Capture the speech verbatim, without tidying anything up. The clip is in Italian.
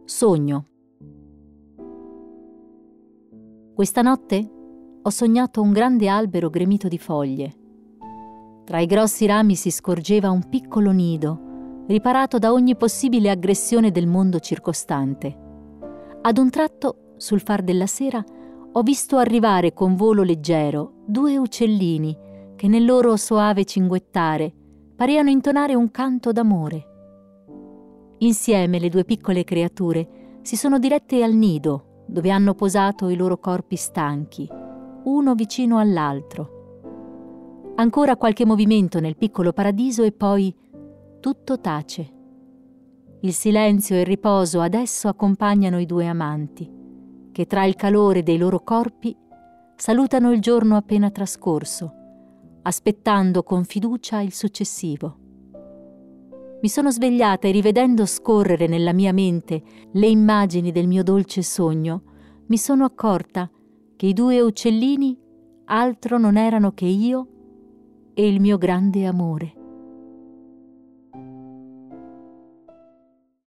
Sogno. Questa notte ho sognato un grande albero gremito di foglie. Tra i grossi rami si scorgeva un piccolo nido, riparato da ogni possibile aggressione del mondo circostante. Ad un tratto, sul far della sera, ho visto arrivare con volo leggero due uccellini che nel loro soave cinguettare pareano intonare un canto d'amore. Insieme le due piccole creature si sono dirette al nido, dove hanno posato i loro corpi stanchi, uno vicino all'altro. Ancora qualche movimento nel piccolo paradiso e poi tutto tace. Il silenzio e il riposo adesso accompagnano i due amanti, che tra il calore dei loro corpi salutano il giorno appena trascorso, aspettando con fiducia il successivo. Mi sono svegliata e rivedendo scorrere nella mia mente le immagini del mio dolce sogno, mi sono accorta che i due uccellini altro non erano che io e il mio grande amore.